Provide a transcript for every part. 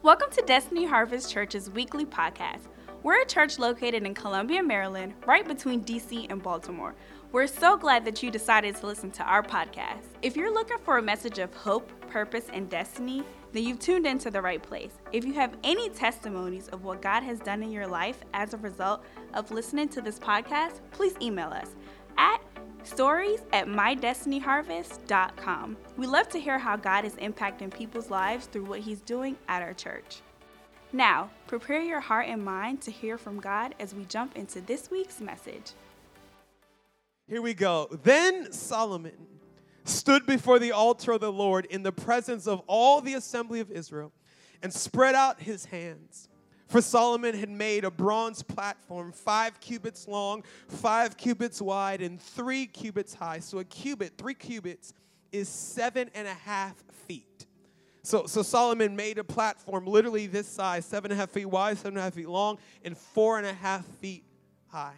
Welcome to Destiny Harvest Church's weekly podcast. We're a church located in Columbia, Maryland, right between DC and Baltimore. We're so glad that you decided to listen to our podcast. If you're looking for a message of hope, purpose, and destiny, then you've tuned into the right place. If you have any testimonies of what God has done in your life as a result of listening to this podcast, please email us at stories@mydestinyharvest.com. We love to hear how God is impacting people's lives through what He's doing at our church. Now, prepare your heart and mind to hear from God as we jump into this week's message. Here we go. Then Solomon stood before the altar of the Lord in the presence of all the assembly of Israel and spread out his hands. For Solomon had made a bronze platform 5 cubits long, 5 cubits wide, and 3 cubits high. So a cubit, 3 cubits, is 7.5 feet. So Solomon made a platform literally this size, 7.5 feet wide, 7.5 feet long, and 4.5 feet high.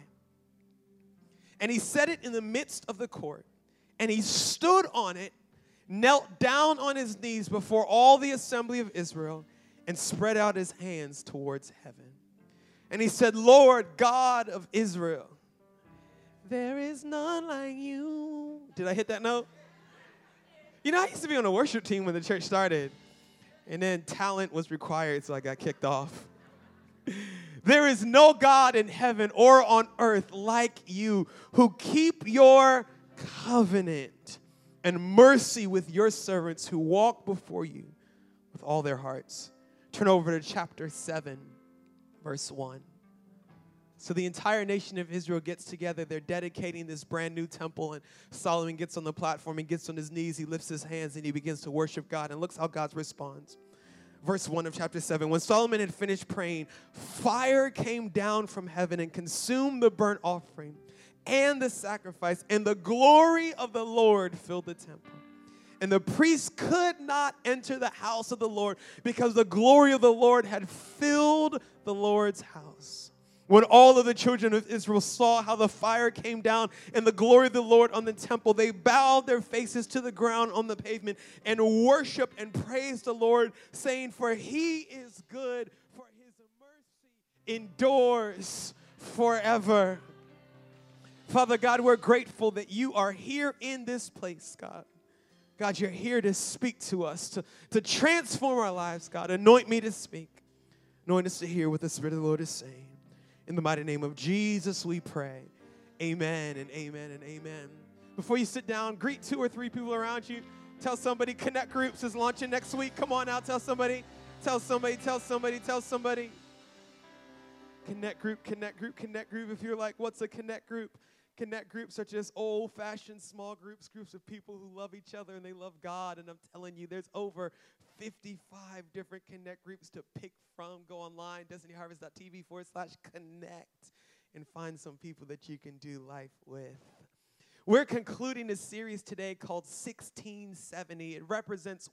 And he set it in the midst of the court, and he stood on it, knelt down on his knees before all the assembly of Israel, and spread out his hands towards heaven. And he said, Lord God of Israel, there is none like you. Did I hit that note? You know, I used to be on a worship team when the church started. And then talent was required, so I got kicked off. There is no God in heaven or on earth like you who keep your covenant and mercy with your servants who walk before you with all their hearts. Turn over to chapter 7, verse 1. So the entire nation of Israel gets together. They're dedicating this brand new temple, and Solomon gets on the platform and gets on his knees. He lifts his hands, and he begins to worship God. And looks how God responds. Verse 1 of chapter 7, when Solomon had finished praying, fire came down from heaven and consumed the burnt offering and the sacrifice, and the glory of the Lord filled the temple. And the priests could not enter the house of the Lord because the glory of the Lord had filled the Lord's house. When all of the children of Israel saw how the fire came down and the glory of the Lord on the temple, they bowed their faces to the ground on the pavement and worshiped and praised the Lord, saying, for he is good, for his mercy endures forever. Father God, we're grateful that you are here in this place, God. God, you're here to speak to us, to transform our lives, God. Anoint me to speak. Anoint us to hear what the Spirit of the Lord is saying. In the mighty name of Jesus, we pray. Amen and amen and amen. Before you sit down, greet 2 or 3 people around you. Tell somebody Connect Groups is launching next week. Come on now, tell somebody. Tell somebody, tell somebody, tell somebody. Connect Group, Connect Group, Connect Group. If you're like, what's a Connect Group? Connect Groups are just old-fashioned small groups of people who love each other and they love God. And I'm telling you, there's over 55 different Connect Groups to pick from. Go online, destinyharvest.tv/connect, and find some people that you can do life with. We're concluding a series today called 1670. It represents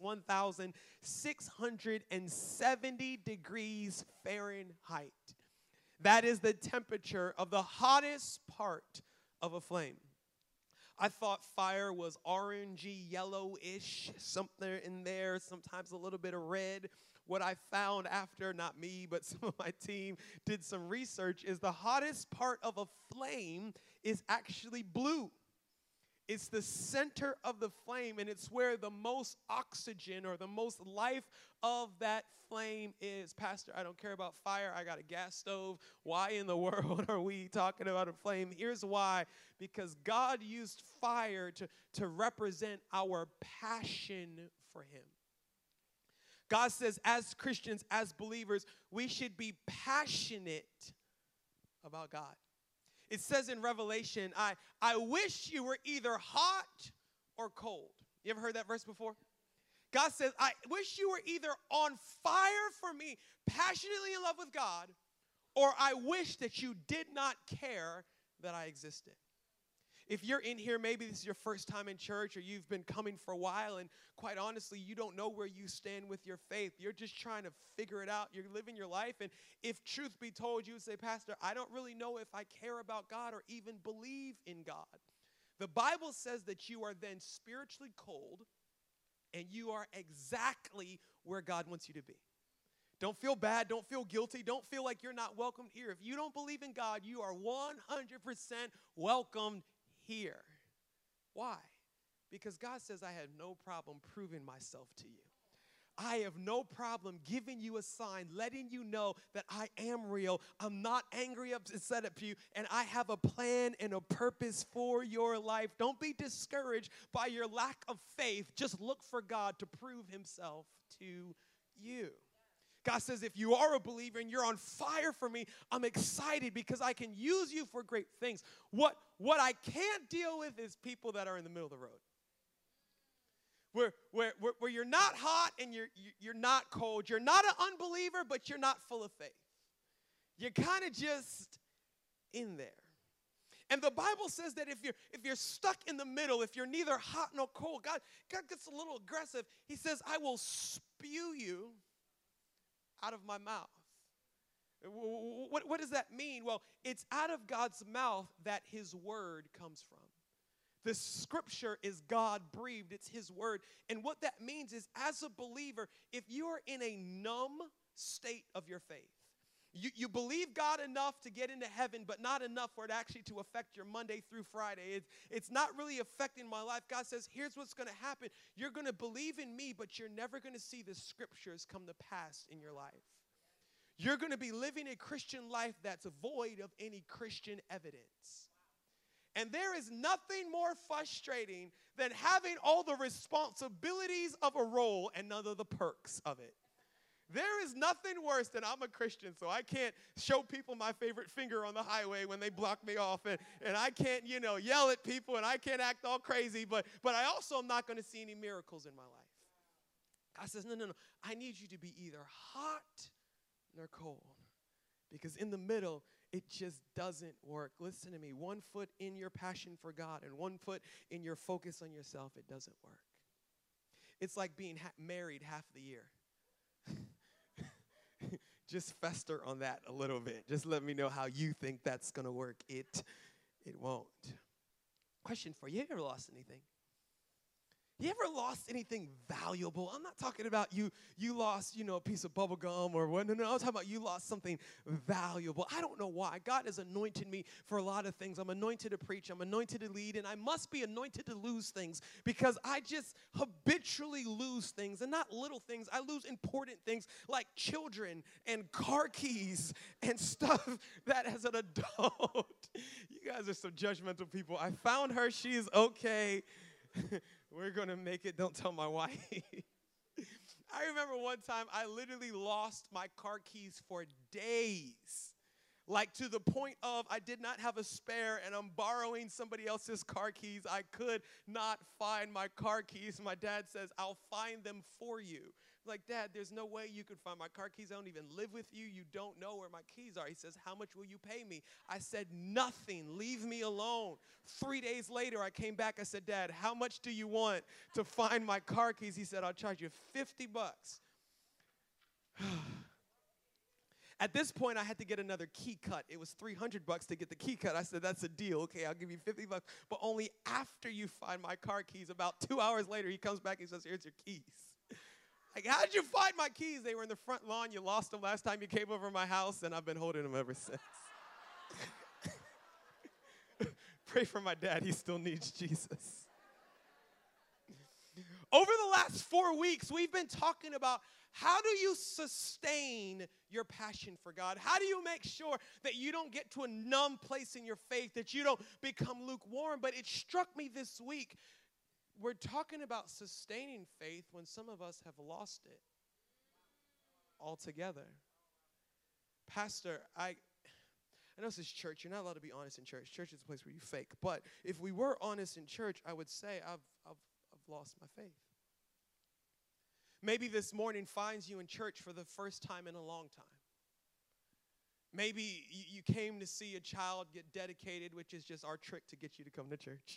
1,670 degrees Fahrenheit. That is the temperature of the hottest part of a flame. I thought fire was orangey, yellowish, something in there, sometimes a little bit of red. What I found after, not me, but some of my team did some research, is the hottest part of a flame is actually blue. It's the center of the flame, and it's where the most oxygen or the most life of that flame is. Pastor, I don't care about fire. I got a gas stove. Why in the world are we talking about a flame? Here's why. Because God used fire to represent our passion for him. God says, as Christians, as believers, we should be passionate about God. It says in Revelation, I wish you were either hot or cold. You ever heard that verse before? God says, I wish you were either on fire for me, passionately in love with God, or I wish that you did not care that I existed. If you're in here, maybe this is your first time in church or you've been coming for a while, and quite honestly, you don't know where you stand with your faith. You're just trying to figure it out. You're living your life, and if truth be told, you would say, Pastor, I don't really know if I care about God or even believe in God. The Bible says that you are then spiritually cold, and you are exactly where God wants you to be. Don't feel bad. Don't feel guilty. Don't feel like you're not welcomed here. If you don't believe in God, you are 100% welcomed here. Why? Because God says, I have no problem proving myself to you. I have no problem giving you a sign, letting you know that I am real. I'm not angry, upset at you, and I have a plan and a purpose for your life. Don't be discouraged by your lack of faith. Just look for God to prove himself to you. God says, if you are a believer and you're on fire for me, I'm excited because I can use you for great things. What I can't deal with is people that are in the middle of the road. Where you're not hot and you're not cold. You're not an unbeliever, but you're not full of faith. You're kind of just in there. And the Bible says that if you're stuck in the middle, if you're neither hot nor cold, God gets a little aggressive. He says, I will spew you out of my mouth. What does that mean? Well, it's out of God's mouth that his word comes from. The scripture is God-breathed. It's his word. And what that means is, as a believer, if you are in a numb state of your faith, you believe God enough to get into heaven, but not enough for it actually to affect your Monday through Friday. It's not really affecting my life. God says, here's what's going to happen. You're going to believe in me, but you're never going to see the scriptures come to pass in your life. You're going to be living a Christian life that's void of any Christian evidence. And there is nothing more frustrating than having all the responsibilities of a role and none of the perks of it. There is nothing worse than I'm a Christian, so I can't show people my favorite finger on the highway when they block me off, and I can't, yell at people, and I can't act all crazy, but I also am not going to see any miracles in my life. God says, no. I need you to be either hot nor cold, because in the middle, it just doesn't work. Listen to me. 1 foot in your passion for God and 1 foot in your focus on yourself, it doesn't work. It's like being married half the year. Just fester on that a little bit. Just let me know how you think that's going to work. It won't. Question for you. You ever lost anything? You ever lost anything valuable? I'm not talking about you lost, a piece of bubble gum or what. No, I'm talking about you lost something valuable. I don't know why. God has anointed me for a lot of things. I'm anointed to preach. I'm anointed to lead. And I must be anointed to lose things because I just habitually lose things. And not little things. I lose important things like children and car keys and stuff that as an adult. You guys are some judgmental people. I found her. She's okay. We're going to make it. Don't tell my wife. I remember one time I literally lost my car keys for days. Like to the point of I did not have a spare and I'm borrowing somebody else's car keys. I could not find my car keys. My dad says, I'll find them for you. I'm like, Dad, there's no way you could find my car keys. I don't even live with you. You don't know where my keys are. He says, how much will you pay me? I said, nothing. Leave me alone. 3 days later, I came back. I said, Dad, how much do you want to find my car keys? He said, I'll charge you $50. At this point, I had to get another key cut. It was $300 to get the key cut. I said, that's a deal. Okay, I'll give you $50, but only after you find my car keys. About 2 hours later, he comes back and says, here's your keys. Like, how'd you find my keys? They were in the front lawn. You lost them last time you came over my house, and I've been holding them ever since. Pray for my dad. He still needs Jesus. Over the last 4 weeks, we've been talking about how do you sustain your passion for God? How do you make sure that you don't get to a numb place in your faith, that you don't become lukewarm? But it struck me this week, we're talking about sustaining faith when some of us have lost it altogether. Pastor, I know this is church. You're not allowed to be honest in church. Church is a place where you fake. But if we were honest in church, I would say I've lost my faith. Maybe this morning finds you in church for the first time in a long time. Maybe you came to see a child get dedicated, which is just our trick to get you to come to church.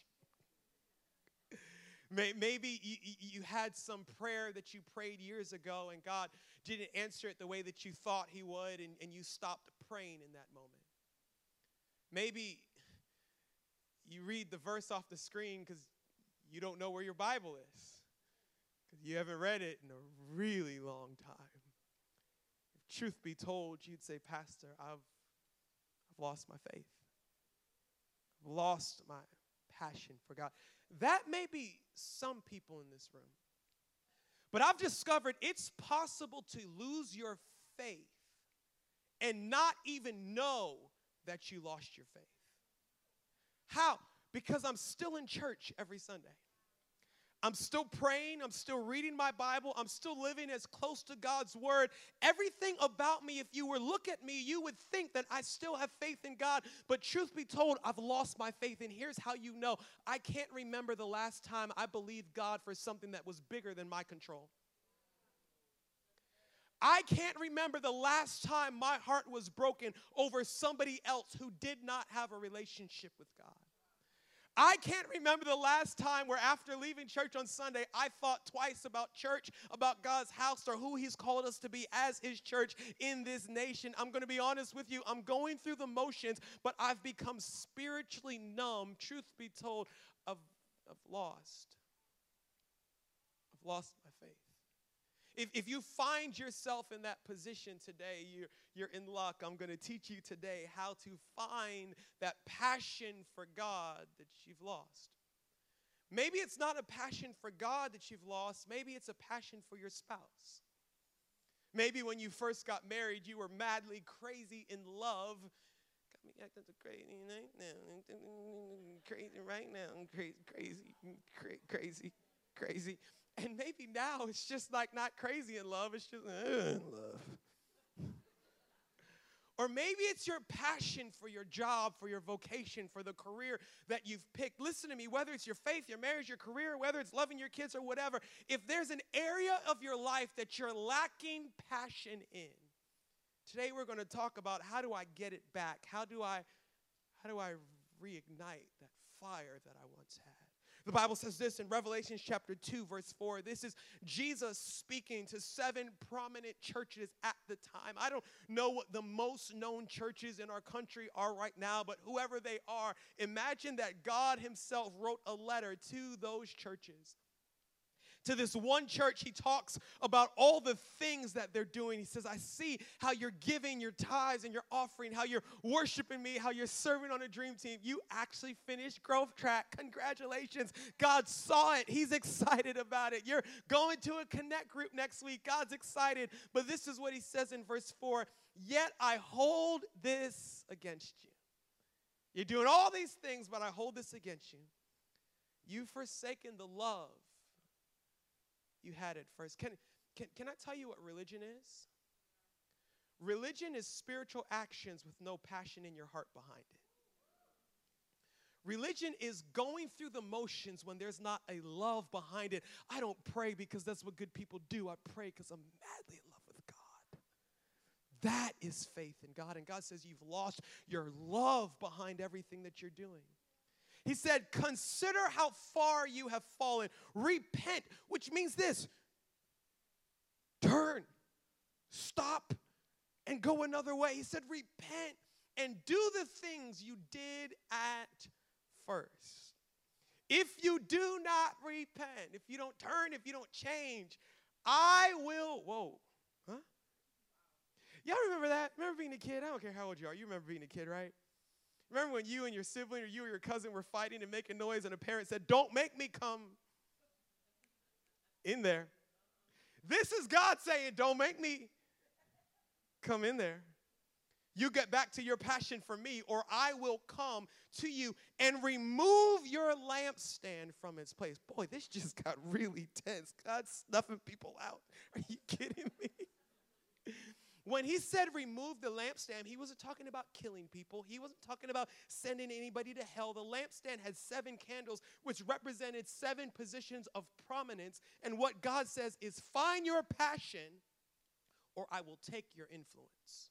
Maybe you had some prayer that you prayed years ago and God didn't answer it the way that you thought he would, and you stopped praying in that moment. Maybe you read the verse off the screen because you don't know where your Bible is, because you haven't read it in a really long time. truth be told, you'd say, Pastor, I've lost my faith. I've lost my passion for God. That may be some people in this room. But I've discovered it's possible to lose your faith and not even know that you lost your faith. How? Because I'm still in church every Sunday. I'm still praying. I'm still reading my Bible. I'm still living as close to God's word. Everything about me, if you were to look at me, you would think that I still have faith in God. But truth be told, I've lost my faith. And here's how you know. I can't remember the last time I believed God for something that was bigger than my control. I can't remember the last time my heart was broken over somebody else who did not have a relationship with God. I can't remember the last time where after leaving church on Sunday, I thought twice about church, about God's house, or who he's called us to be as his church in this nation. I'm going to be honest with you. I'm going through the motions, but I've become spiritually numb, truth be told, I've lost my faith. If you find yourself in that position today, you're in luck. I'm going to teach you today how to find that passion for God that you've lost. Maybe it's not a passion for God that you've lost. Maybe it's a passion for your spouse. Maybe when you first got married, you were madly crazy in love. Got me acting so crazy right now. Crazy right now. Crazy. And maybe now it's just like not crazy in love. It's just in love. Or maybe it's your passion for your job, for your vocation, for the career that you've picked. Listen to me, whether it's your faith, your marriage, your career, whether it's loving your kids or whatever, if there's an area of your life that you're lacking passion in, today we're going to talk about how do I get it back? How do I reignite that fire that I once had? The Bible says this in Revelation chapter 2, verse 4. This is Jesus speaking to 7 prominent churches at the time. I don't know what the most known churches in our country are right now, but whoever they are, imagine that God himself wrote a letter to those churches. To this one church, he talks about all the things that they're doing. He says, I see how you're giving your tithes and your offering, how you're worshiping me, how you're serving on a dream team. You actually finished Growth Track. Congratulations. God saw it. He's excited about it. You're going to a connect group next week. God's excited. But this is what he says in verse 4. Yet I hold this against you. You're doing all these things, but I hold this against you. You've forsaken the love you had at first. Can I tell you what religion is? Religion is spiritual actions with no passion in your heart behind it. Religion is going through the motions when there's not a love behind it. I don't pray because that's what good people do. I pray because I'm madly in love with God. That is faith in God. And God says you've lost your love behind everything that you're doing. He said, consider how far you have fallen. Repent, which means this. Turn, stop, and go another way. He said, repent and do the things you did at first. If you do not repent, if you don't turn, if you don't change, I will, Y'all remember that? Remember being a kid? I don't care how old you are. You remember being a kid, right? Remember when you and your sibling or you or your cousin were fighting and making noise and a parent said, don't make me come in there. This is God saying, don't make me come in there. You get back to your passion for me, or I will come to you and remove your lampstand from its place. Boy, this just got really tense. God's snuffing people out. Are you kidding me? When he said remove the lampstand, he wasn't talking about killing people. He wasn't talking about sending anybody to hell. The lampstand had 7 candles, which represented 7 positions of prominence. And what God says is find your passion, or I will take your influence.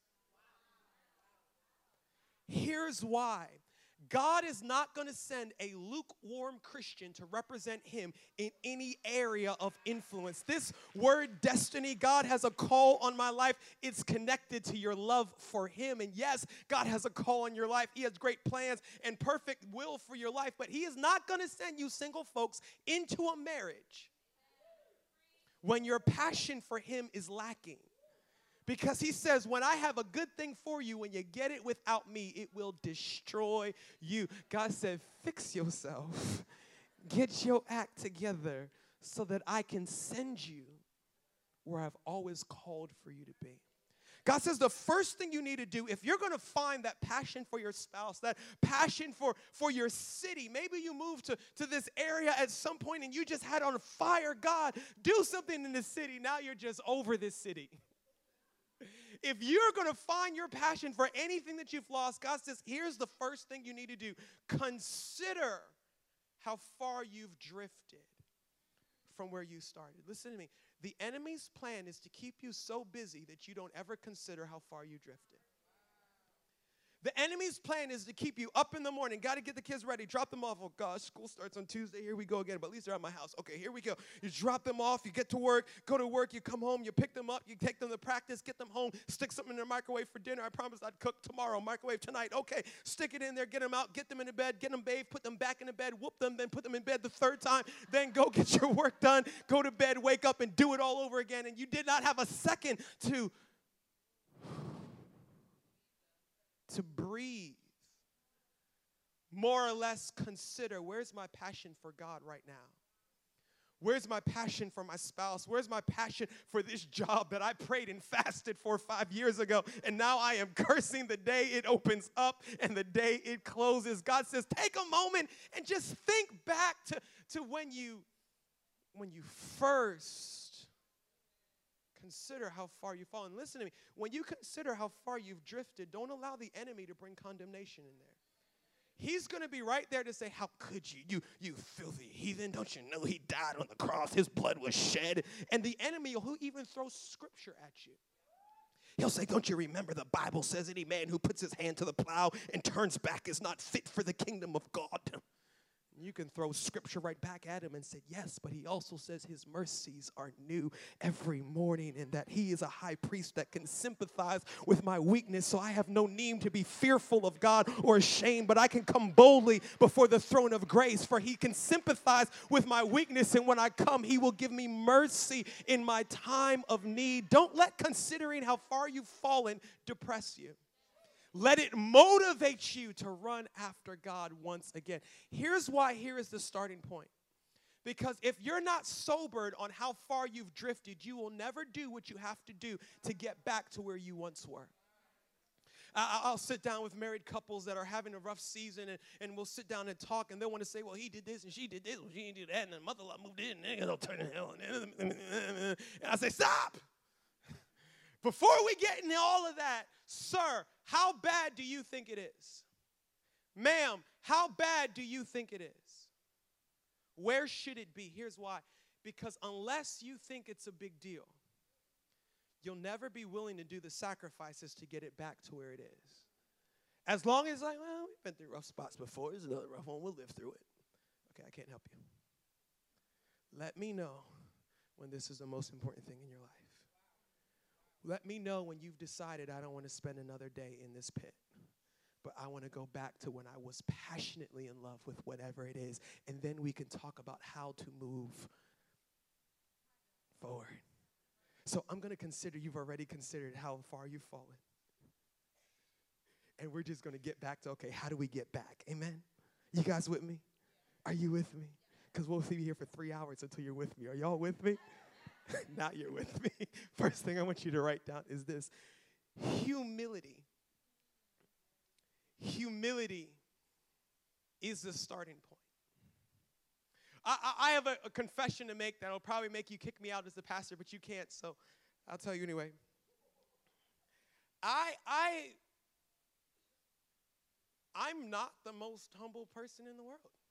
Here's why. God is not going to send a lukewarm Christian to represent him in any area of influence. This word destiny, God has a call on my life. It's connected to your love for him. And yes, God has a call on your life. He has great plans and perfect will for your life. But he is not going to send you single folks into a marriage when your passion for him is lacking. Because he says, when I have a good thing for you, when you get it without me, it will destroy you. God said, fix yourself. Get your act together so that I can send you where I've always called for you to be. God says the first thing you need to do, if you're going to find that passion for your spouse, that passion for your city, maybe you moved to this area at some point and you just had on fire. God, do something in this city. Now you're just over this city. If you're going to find your passion for anything that you've lost, God says, here's the first thing you need to do. Consider how far you've drifted from where you started. Listen to me. The enemy's plan is to keep you so busy that you don't ever consider how far you drifted. The enemy's plan is to keep you up in the morning. Got to get the kids ready. Drop them off. Oh, gosh, school starts on Tuesday. Here we go again. But at least they're at my house. Okay, here we go. You drop them off. You get to work. Go to work. You come home. You pick them up. You take them to practice. Get them home. Stick something in their microwave for dinner. I promised I'd cook tomorrow. Microwave tonight. Okay, stick it in there. Get them out. Get them into bed. Get them bathed. Put them back in the bed. Whoop them. Then put them in bed the third time. Then go get your work done. Go to bed. Wake up and do it all over again. And you did not have a second to breathe. More or less consider, where's my passion for God right now? Where's my passion for my spouse? Where's my passion for this job that I prayed and fasted for 5 years ago? And now I am cursing the day it opens up and the day it closes. God says, take a moment and just think back to when you first consider how far you've fallen. Listen to me. When you consider how far you've drifted, don't allow the enemy to bring condemnation in there. He's going to be right there to say, how could you filthy heathen? Don't you know he died on the cross? His blood was shed. And the enemy, who even throws scripture at you. He'll say, don't you remember the Bible says any man who puts his hand to the plow and turns back is not fit for the kingdom of God. You can throw scripture right back at him and say, yes, but he also says his mercies are new every morning and that he is a high priest that can sympathize with my weakness. So I have no need to be fearful of God or ashamed, but I can come boldly before the throne of grace, for he can sympathize with my weakness. And when I come, he will give me mercy in my time of need. Don't let considering how far you've fallen depress you. Let it motivate you to run after God once again. Here's why here is the starting point. Because if you're not sobered on how far you've drifted, you will never do what you have to do to get back to where you once were. I'll sit down with married couples that are having a rough season, and we'll sit down and talk, and they'll want to say, well, he did this, and she did this, and she did that, and the mother-in-law moved in, and they'll turn to hell. And I say, stop. Before we get into all of that, sir, how bad do you think it is? Ma'am, how bad do you think it is? Where should it be? Here's why. Because unless you think it's a big deal, you'll never be willing to do the sacrifices to get it back to where it is. As long as well, we've been through rough spots before. There's another rough one. We'll live through it. Okay, I can't help you. Let me know when this is the most important thing in your life. Let me know when you've decided I don't want to spend another day in this pit, but I want to go back to when I was passionately in love with whatever it is, and then we can talk about how to move forward. So I'm going to consider you've already considered how far you've fallen. And we're just going to get back to, okay, how do we get back? Amen? You guys with me? Are you with me? Because we'll be here for 3 hours until you're with me. Are y'all with me? Now you're with me. First thing I want you to write down is this. Humility. Humility is the starting point. I have a confession to make that will probably make you kick me out as the pastor, but you can't, so I'll tell you anyway. I'm not the most humble person in the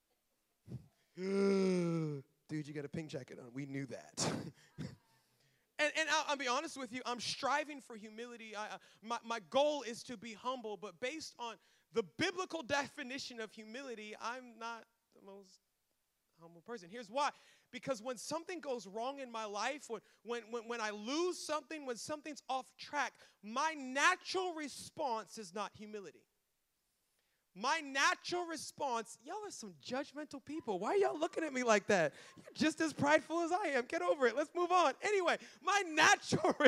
world. Dude, you got a pink jacket on. We knew that. And I'll be honest with you, I'm striving for humility. My goal is to be humble, but based on the biblical definition of humility, I'm not the most humble person. Here's why. Because when something goes wrong in my life, when I lose something, when something's off track, my natural response is not humility. My natural response, y'all are some judgmental people. Why are y'all looking at me like that? You're just as prideful as I am. Get over it. Let's move on. Anyway, my natural response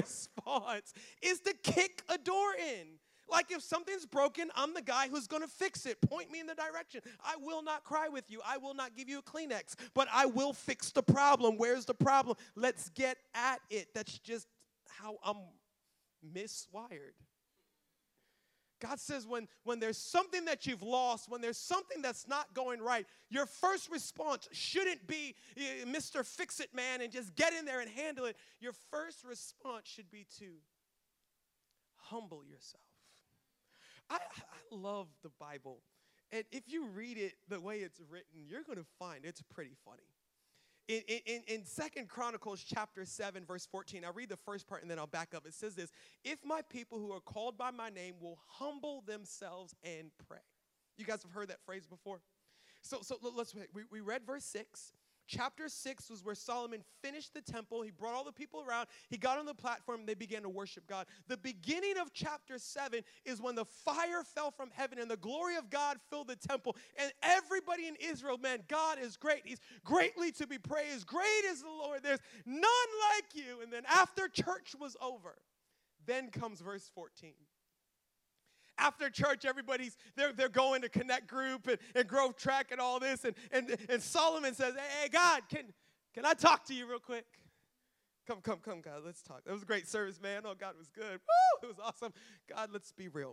response is to kick a door in. Like if something's broken, I'm the guy who's going to fix it. Point me in the direction. I will not cry with you. I will not give you a Kleenex, but I will fix the problem. Where's the problem? Let's get at it. That's just how I'm miswired. God says when there's something that you've lost, when there's something that's not going right, your first response shouldn't be Mr. Fix-It Man and just get in there and handle it. Your first response should be to humble yourself. I love the Bible. And if you read it the way it's written, you're going to find it's pretty funny. In 2 Chronicles chapter 7, verse 14, I'll read the first part and then I'll back up. It says this: if my people who are called by my name will humble themselves and pray. You guys have heard that phrase before? So let's wait. We read verse 6. Chapter 6 was where Solomon finished the temple. He brought all the people around. He got on the platform. They began to worship God. The beginning of chapter 7 is when the fire fell from heaven and the glory of God filled the temple. And everybody in Israel, man, God is great. He's greatly to be praised. Great is the Lord. There's none like you. And then after church was over, then comes verse 14. After church, they're going to Connect Group and Growth Track and all this. And Solomon says, hey, God, can I talk to you real quick? Come, God, let's talk. That was a great service, man. Oh, God, it was good. Woo, it was awesome. God, let's be real.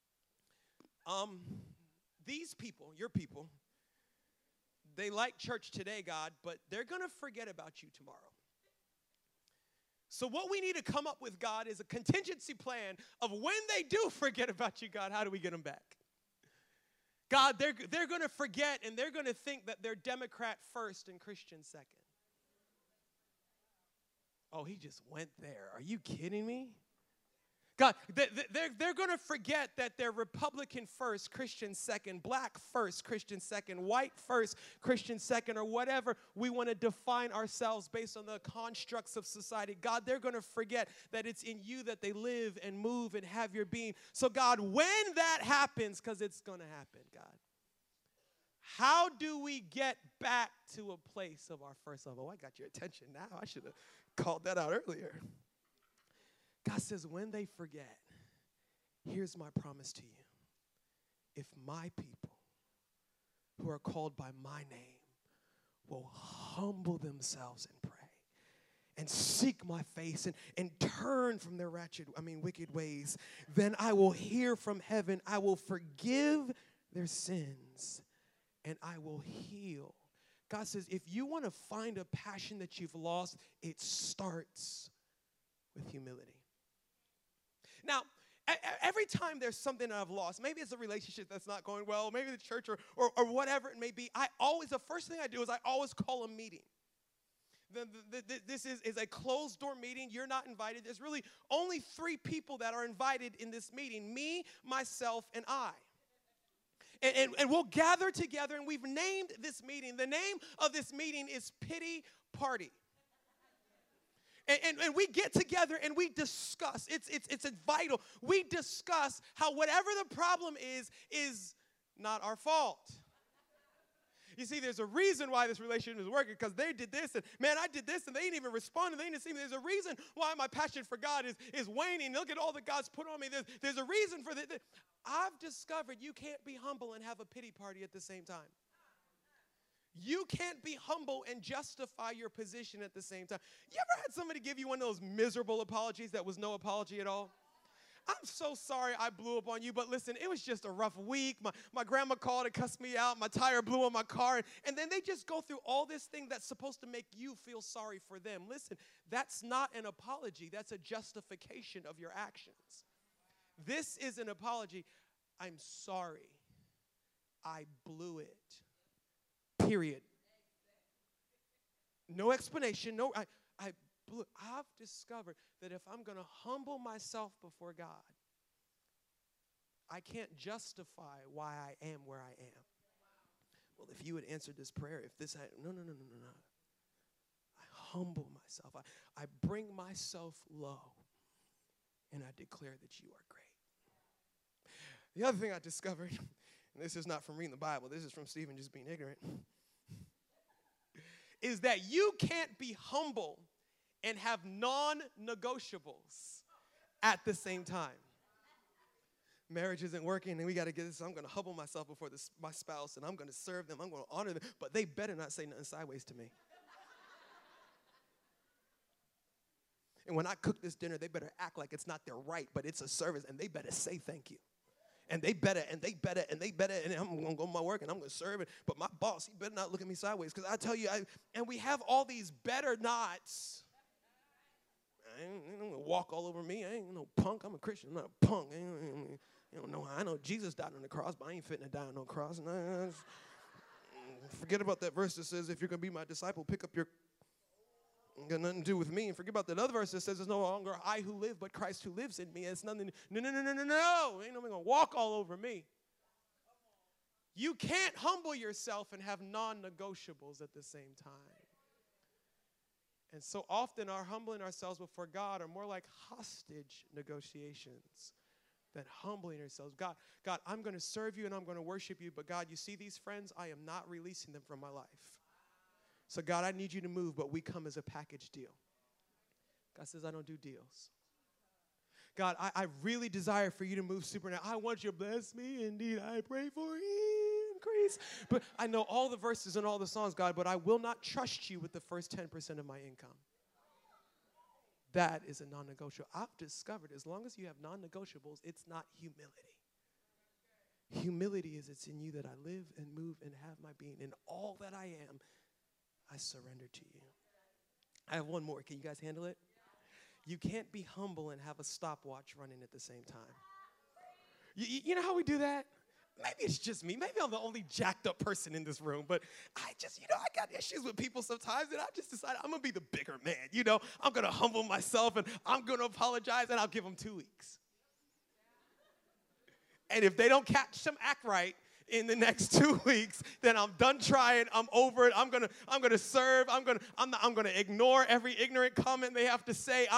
These people, your people, they like church today, God, but they're going to forget about you tomorrow. So what we need to come up with, God, is a contingency plan of when they do forget about you, God, how do we get them back? God, they're going to forget and they're going to think that they're Democrat first and Christian second. Oh, he just went there. Are you kidding me? God, they're going to forget that they're Republican first, Christian second, black first, Christian second, white first, Christian second, or whatever we want to define ourselves based on the constructs of society. God, they're going to forget that it's in you that they live and move and have your being. So God, when that happens, because it's going to happen, God, how do we get back to a place of our first love? Oh, I got your attention now. I should have called that out earlier. God says, when they forget, here's my promise to you. If my people who are called by my name will humble themselves and pray and seek my face and turn from their wicked ways, then I will hear from heaven. I will forgive their sins and I will heal. God says, if you want to find a passion that you've lost, it starts with humility. Now, every time there's something that I've lost, maybe it's a relationship that's not going well, maybe the church or whatever it may be, the first thing I do is I always call a meeting. This is a closed door meeting. You're not invited. There's really only 3 people that are invited in this meeting: me, myself, and I. And we'll gather together, and we've named this meeting. The name of this meeting is Pity Party. And we get together and we discuss. It's vital. We discuss how whatever the problem is not our fault. You see, there's a reason why this relationship is working, because they did this, and man, I did this, and they didn't even respond, and they didn't see me. There's a reason why my passion for God is waning. Look at all that God's put on me. There's a reason for this. I've discovered you can't be humble and have a pity party at the same time. You can't be humble and justify your position at the same time. You ever had somebody give you one of those miserable apologies that was no apology at all? I'm so sorry I blew up on you, but listen, it was just a rough week. My grandma called and cussed me out. My tire blew on my car. And then they just go through all this thing that's supposed to make you feel sorry for them. Listen, that's not an apology. That's a justification of your actions. This is an apology. I'm sorry. I blew it. Period. No explanation. No, I've discovered that if I'm going to humble myself before God, I can't justify why I am where I am. Well, if you had answered this prayer, no. I humble myself. I bring myself low, and I declare that you are great. The other thing I discovered, and this is not from reading the Bible, this is from Stephen just being ignorant, is that you can't be humble and have non-negotiables at the same time. Marriage isn't working, and we got to get this. So I'm going to humble myself before my spouse, and I'm going to serve them. I'm going to honor them, but they better not say nothing sideways to me. And when I cook this dinner, they better act like it's not their right, but it's a service, and they better say thank you. And they better, and I'm going to go to my work, and I'm going to serve it. But my boss, he better not look at me sideways, because I tell you, and we have all these better nots. I ain't going to walk all over me. I ain't no punk. I'm a Christian. I'm not a punk. You don't know how. I know Jesus died on the cross, but I ain't fitting to die on no cross. Forget about that verse that says, if you're going to be my disciple, pick up your... Got nothing to do with me. And forget about that other verse that says it's no longer I who live, but Christ who lives in me. It's nothing. No. Ain't nobody gonna walk all over me. You can't humble yourself and have non-negotiables at the same time. And so often our humbling ourselves before God are more like hostage negotiations than humbling ourselves. God, I'm going to serve you and I'm going to worship you, but God, you see these friends? I am not releasing them from my life. So, God, I need you to move, but we come as a package deal. God says, I don't do deals. God, I really desire for you to move supernaturally. I want you to bless me. Indeed, I pray for increase. But I know all the verses and all the songs, God, but I will not trust you with the first 10% of my income. That is a non-negotiable. I've discovered as long as you have non-negotiables, it's not humility. Humility is it's in you that I live and move and have my being. In all that I am, I surrender to you. I have one more. Can you guys handle it? You can't be humble and have a stopwatch running at the same time. You know how we do that? Maybe it's just me. Maybe I'm the only jacked up person in this room. But I got issues with people sometimes. And I just decided I'm going to be the bigger man. I'm going to humble myself and I'm going to apologize and I'll give them 2 weeks. And if they don't catch some act right, in the next 2 weeks, then I'm done trying. I'm over it. I'm gonna serve. I'm gonna ignore every ignorant comment they have to say.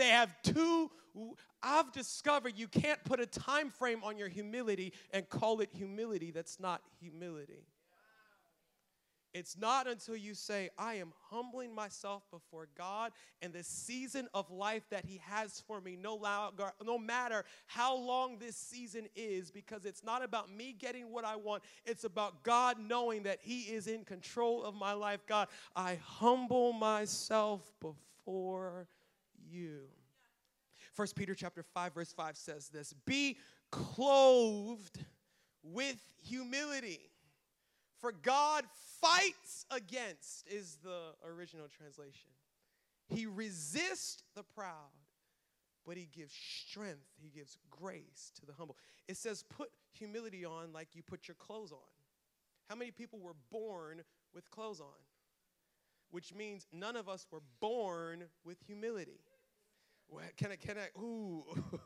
I've discovered you can't put a time frame on your humility and call it humility. That's not humility. It's not until you say, I am humbling myself before God and the season of life that he has for me, no matter how long this season is, because it's not about me getting what I want. It's about God knowing that he is in control of my life. God, I humble myself before you. 1 Peter chapter 5, verse 5 says this, be clothed with humility. For God fights against is the original translation. He resists the proud, but he gives strength. He gives grace to the humble. It says put humility on like you put your clothes on. How many people were born with clothes on? Which means none of us were born with humility. Well, can I, ooh.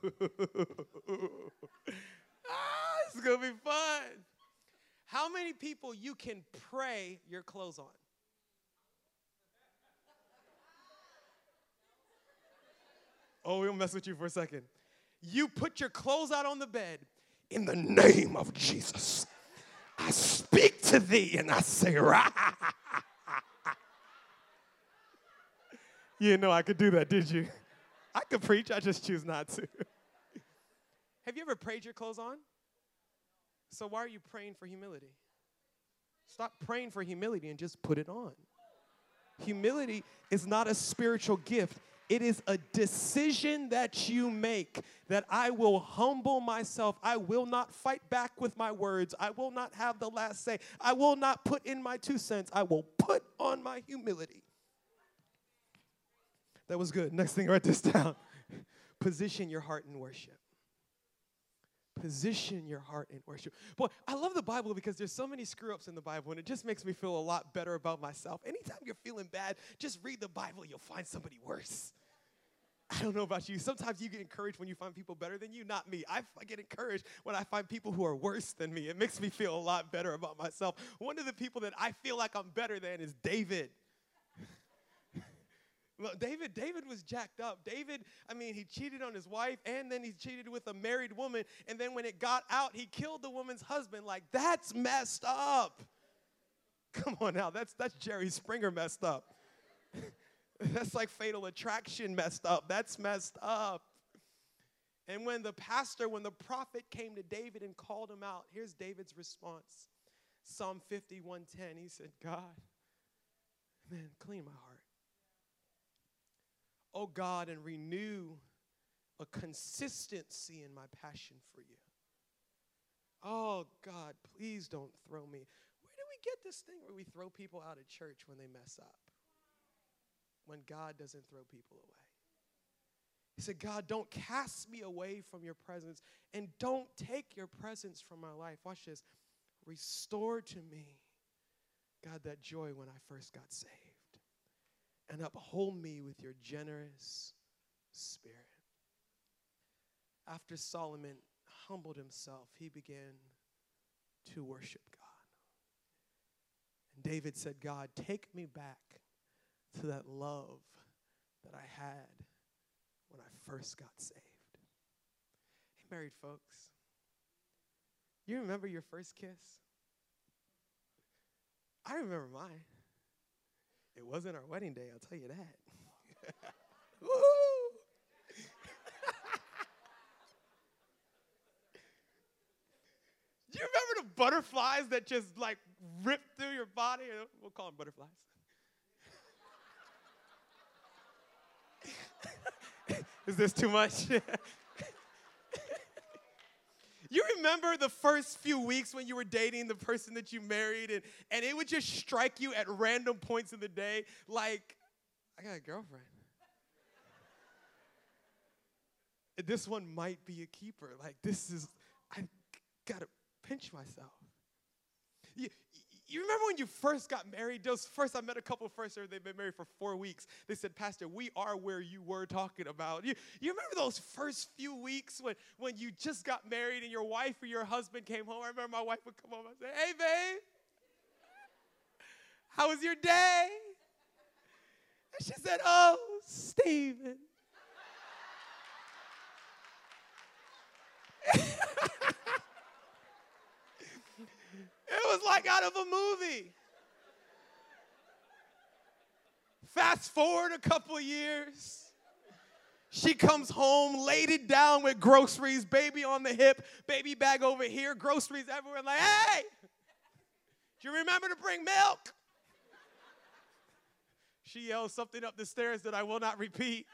This is going to be fun. How many people you can pray your clothes on? Oh, we'll mess with you for a second. You put your clothes out on the bed. In the name of Jesus, I speak to thee and I say, rah. You didn't know I could do that, did you? I could preach, I just choose not to. Have you ever prayed your clothes on? So why are you praying for humility? Stop praying for humility and just put it on. Humility is not a spiritual gift. It is a decision that you make that I will humble myself. I will not fight back with my words. I will not have the last say. I will not put in my 2 cents. I will put on my humility. That was good. Next thing, write this down. Position your heart in worship. Position your heart in worship. Boy, I love the Bible because there's so many screw-ups in the Bible, and it just makes me feel a lot better about myself. Anytime you're feeling bad, just read the Bible. You'll find somebody worse. I don't know about you. Sometimes you get encouraged when you find people better than you. Not me. I get encouraged when I find people who are worse than me. It makes me feel a lot better about myself. One of the people that I feel like I'm better than is David. Look, David was jacked up. David, he cheated on his wife, and then he cheated with a married woman, and then when it got out, he killed the woman's husband. Like, that's messed up. Come on now, that's Jerry Springer messed up. That's like Fatal Attraction messed up. That's messed up. And when the prophet came to David and called him out, here's David's response. Psalm 51:10, he said, God, man, clean my heart. Oh God, and renew a consistency in my passion for you. Oh God, please don't throw me. Where do we get this thing where we throw people out of church when they mess up? When God doesn't throw people away. He said, God, don't cast me away from your presence, and don't take your presence from my life. Watch this. Restore to me, God, that joy when I first got saved, and uphold me with your generous spirit. After Solomon humbled himself, he began to worship God. And David said, God, take me back to that love that I had when I first got saved. Hey, married folks, you remember your first kiss? I remember mine. It wasn't our wedding day, I'll tell you that. Woo! Do you remember the butterflies that just like ripped through your body? We'll call them butterflies. Is this too much? You remember the first few weeks when you were dating the person that you married, and it would just strike you at random points in the day, like, I got a girlfriend. This one might be a keeper. Like, I got to pinch myself. You remember when you first got married? I met a couple first, they've been married for 4 weeks. They said, Pastor, we are where you were talking about. You remember those first few weeks when you just got married and your wife or your husband came home? I remember my wife would come home and say, hey, babe, how was your day? And she said, oh, Stephen. It was like out of a movie. Fast forward a couple of years. She comes home, laid it down with groceries, baby on the hip, baby bag over here, groceries everywhere. Like, hey, do you remember to bring milk? She yells something up the stairs that I will not repeat.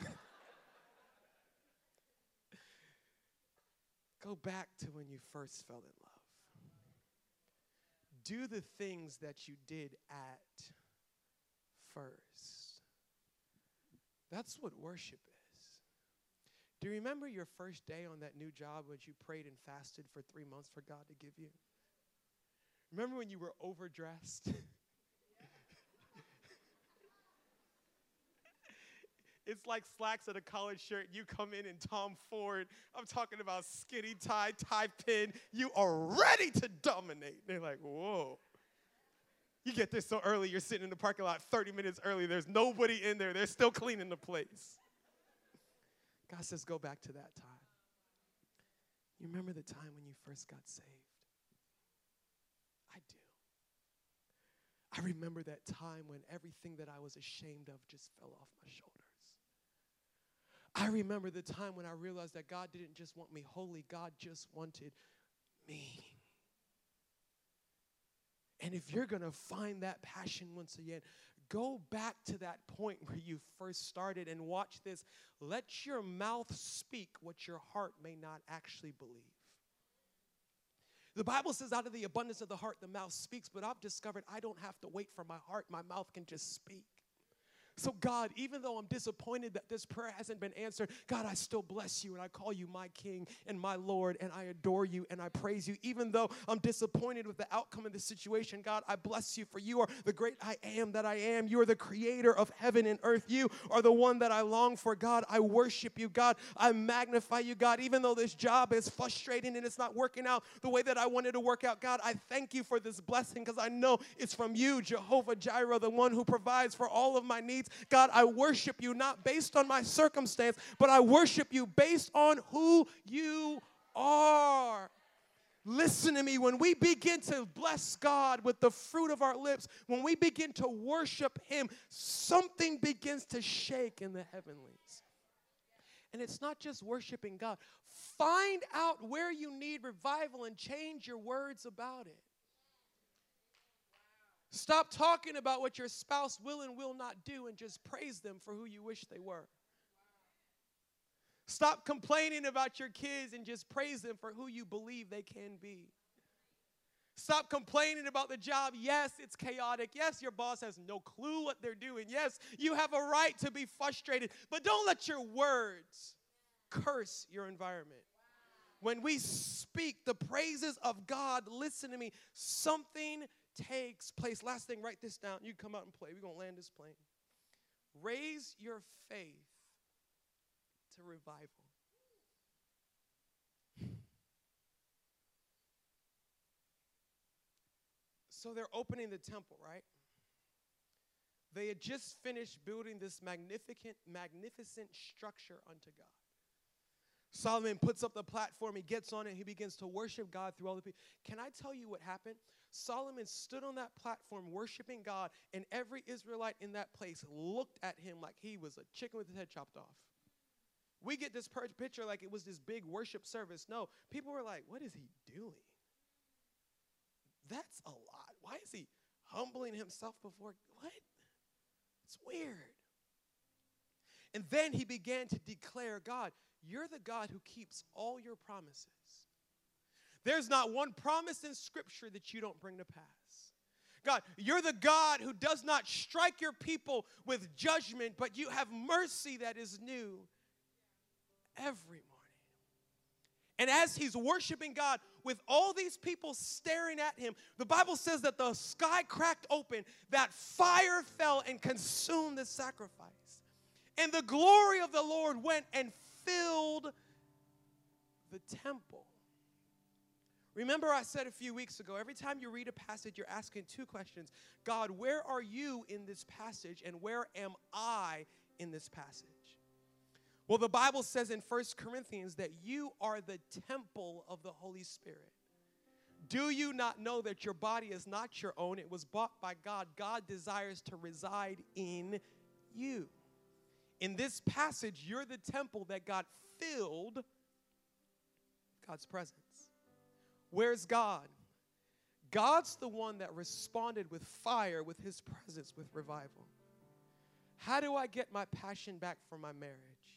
Go back to when you first fell in love. Do the things that you did at first. That's what worship is. Do you remember your first day on that new job when you prayed and fasted for 3 months for God to give you? Remember when you were overdressed? It's like slacks and a collared shirt. You come in Tom Ford. I'm talking about skinny tie, tie pin. You are ready to dominate. They're like, whoa. You get there so early, you're sitting in the parking lot 30 minutes early. There's nobody in there. They're still cleaning the place. God says, go back to that time. You remember the time when you first got saved? I do. I remember that time when everything that I was ashamed of just fell off my shoulders. I remember the time when I realized that God didn't just want me holy, God just wanted me. And if you're going to find that passion once again, go back to that point where you first started and watch this. Let your mouth speak what your heart may not actually believe. The Bible says out of the abundance of the heart, the mouth speaks, but I've discovered I don't have to wait for my heart. My mouth can just speak. So God, even though I'm disappointed that this prayer hasn't been answered, God, I still bless you and I call you my King and my Lord and I adore you and I praise you. Even though I'm disappointed with the outcome of the situation, God, I bless you, for you are the great I am that I am. You are the creator of heaven and earth. You are the one that I long for. God, I worship you. God, I magnify you. God, even though this job is frustrating and it's not working out the way that I wanted to work out, God, I thank you for this blessing because I know it's from you, Jehovah Jireh, the one who provides for all of my needs. God, I worship you not based on my circumstance, but I worship you based on who you are. Listen to me. When we begin to bless God with the fruit of our lips, when we begin to worship him, something begins to shake in the heavenlies. And it's not just worshiping God. Find out where you need revival and change your words about it. Stop talking about what your spouse will and will not do and just praise them for who you wish they were. Stop complaining about your kids and just praise them for who you believe they can be. Stop complaining about the job. Yes, it's chaotic. Yes, your boss has no clue what they're doing. Yes, you have a right to be frustrated. But don't let your words curse your environment. When we speak the praises of God, listen to me, something takes place. Last thing, write this down. You come out and play. We're going to land this plane. Raise your faith to revival. So they're opening the temple, right? They had just finished building this magnificent structure unto God. Solomon puts up the platform, he gets on it, he begins to worship God through all the people. Can I tell you what happened? Solomon stood on that platform worshiping God, and every Israelite in that place looked at him like he was a chicken with his head chopped off. We get this picture like it was this big worship service. No, people were like, what is he doing? That's a lot. Why is he humbling himself before? What? It's weird. And then he began to declare, God, you're the God who keeps all your promises. There's not one promise in Scripture that you don't bring to pass. God, you're the God who does not strike your people with judgment, but you have mercy that is new every morning. And as he's worshiping God with all these people staring at him, the Bible says that the sky cracked open, that fire fell and consumed the sacrifice. And the glory of the Lord went and filled the temple. Remember I said a few weeks ago, every time you read a passage, you're asking two questions. God, where are you in this passage, and where am I in this passage? Well, the Bible says in 1 Corinthians that you are the temple of the Holy Spirit. Do you not know that your body is not your own? It was bought by God. God desires to reside in you. In this passage, you're the temple that God filled God's presence. Where's God? God's the one that responded with fire, with his presence, with revival. How do I get my passion back for my marriage?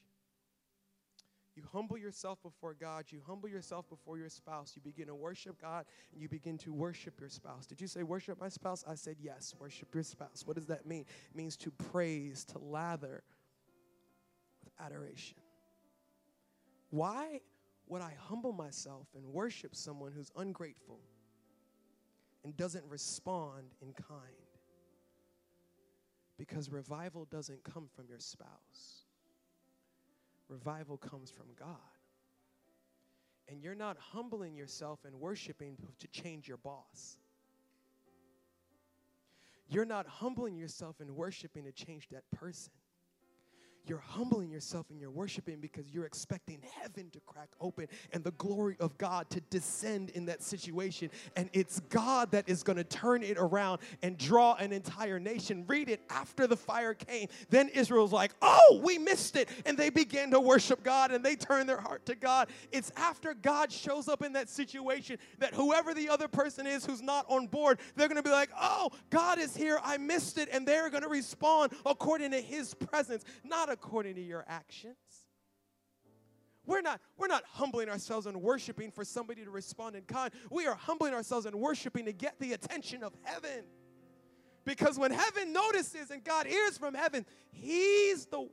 You humble yourself before God. You humble yourself before your spouse. You begin to worship God, and you begin to worship your spouse. Did you say worship my spouse? I said yes, worship your spouse. What does that mean? It means to praise, to lather with adoration. Why would I humble myself and worship someone who's ungrateful and doesn't respond in kind? Because revival doesn't come from your spouse. Revival comes from God. And you're not humbling yourself and worshiping to change your boss. You're not humbling yourself and worshiping to change that person. You're humbling yourself and you're worshiping because you're expecting heaven to crack open and the glory of God to descend in that situation. And it's God that is going to turn it around and draw an entire nation. Read it. After the fire came, then Israel's like, oh, we missed it. And they began to worship God and they turned their heart to God. It's after God shows up in that situation that whoever the other person is who's not on board, they're going to be like, oh, God is here. I missed it. And they're going to respond according to his presence, not according to your actions. We're not humbling ourselves and worshiping for somebody to respond in kind. We are humbling ourselves and worshiping to get the attention of heaven. Because when heaven notices and God hears from heaven, he's the one.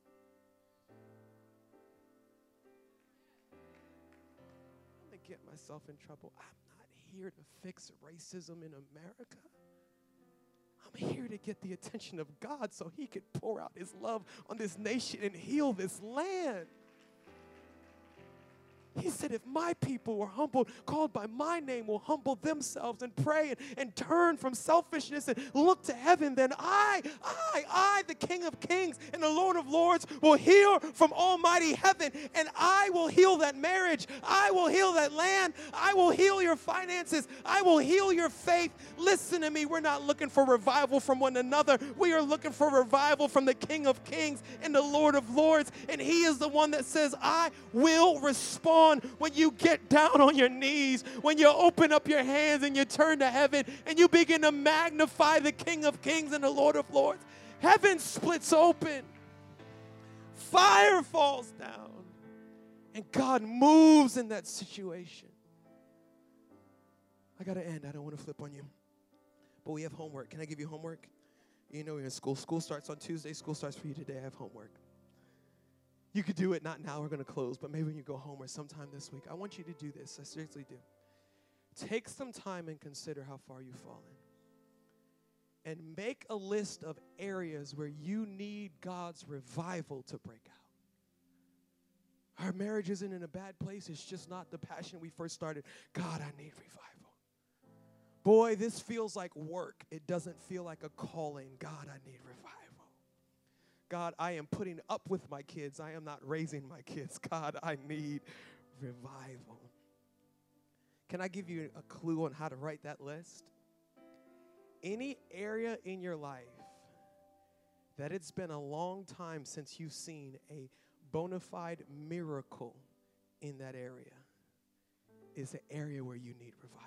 I'm going to get myself in trouble. I'm not here to fix racism in America. I'm here to get the attention of God so he could pour out his love on this nation and heal this land. He said, if my people were humbled, called by my name, will humble themselves and pray and turn from selfishness and look to heaven, then I, the King of Kings and the Lord of Lords, will heal from almighty heaven, and I will heal that marriage. I will heal that land. I will heal your finances. I will heal your faith. Listen to me. We're not looking for revival from one another. We are looking for revival from the King of Kings and the Lord of Lords, and he is the one that says, I will respond when you get down on your knees, when you open up your hands and you turn to heaven and you begin to magnify the King of Kings and the Lord of Lords. Heaven splits open. Fire falls down. And God moves in that situation. I got to end. I don't want to flip on you. But we have homework. Can I give you homework? You know you're in school. School starts on Tuesday. School starts for you today. I have homework. You could do it, not now, we're going to close, but maybe when you go home or sometime this week. I want you to do this. I seriously do. Take some time and consider how far you've fallen. And make a list of areas where you need God's revival to break out. Our marriage isn't in a bad place. It's just not the passion we first started. God, I need revival. Boy, this feels like work. It doesn't feel like a calling. God, I need revival. God, I am putting up with my kids. I am not raising my kids. God, I need revival. Can I give you a clue on how to write that list? Any area in your life that it's been a long time since you've seen a bona fide miracle in that area is an area where you need revival.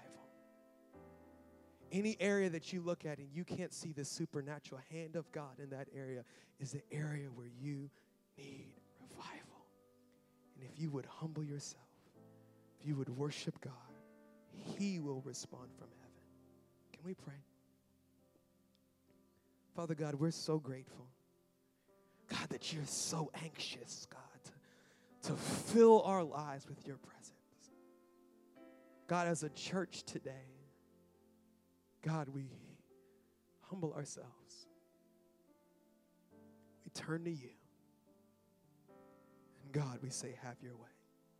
Any area that you look at and you can't see the supernatural hand of God in that area is the area where you need revival. And if you would humble yourself, if you would worship God, he will respond from heaven. Can we pray? Father God, we're so grateful. God, that you're so anxious, God, to fill our lives with your presence. God, as a church today, God, we humble ourselves. We turn to you. And God, we say, have your way.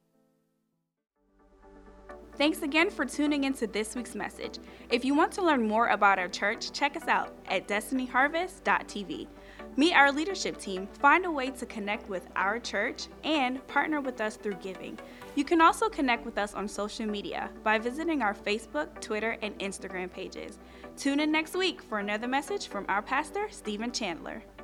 Thanks again for tuning into this week's message. If you want to learn more about our church, check us out at destinyharvest.tv. Meet our leadership team, find a way to connect with our church, and partner with us through giving. You can also connect with us on social media by visiting our Facebook, Twitter, and Instagram pages. Tune in next week for another message from our pastor, Stephen Chandler.